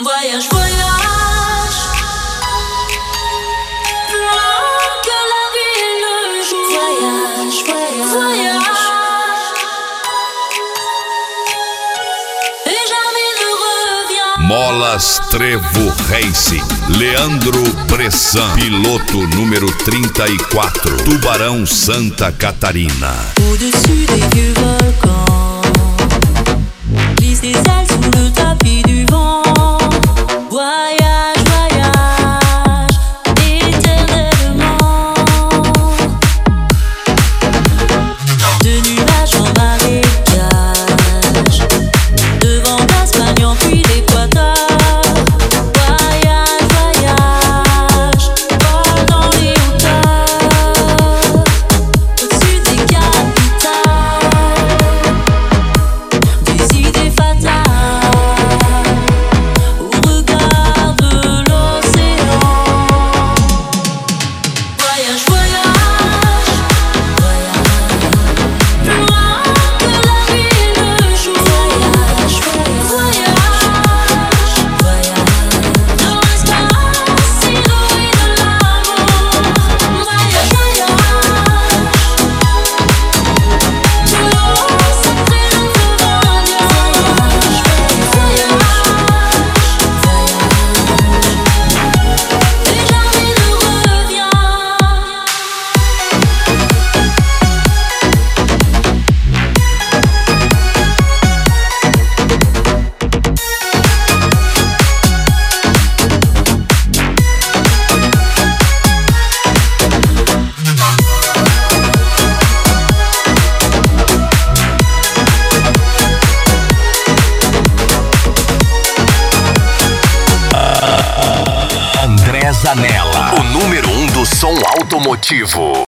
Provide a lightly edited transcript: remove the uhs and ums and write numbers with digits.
Voyage, voyage, plus loin que la vie et le jour. Voyage, voyage, voyage, et jamais ne reviens. Molas Trevo Racing, Leandro Bressan, piloto número 34, Tubarão, Santa Catarina. Au-dessus des vieux volcans, glisse des ailes sous le tapis du vent. Voyage, voyage, éternellement. De nuages en marécage, de vent d'Espagne puis d'Équateur. Voyage, voyage, vol dans les hauteurs, au-dessus des capitales, des idées fatales, au regard de l'océan. Voyage, voyage, voyage, plus loin que la vie et le jour. Voyage, voyage, voyage, dans l'espace inouï de l'amour. Voyage, voyage, de l'eau sacrée d'un fleuve indien. Voyage, voyage, et jamais ne reviens. André Zanella, o número 1 do som automotivo.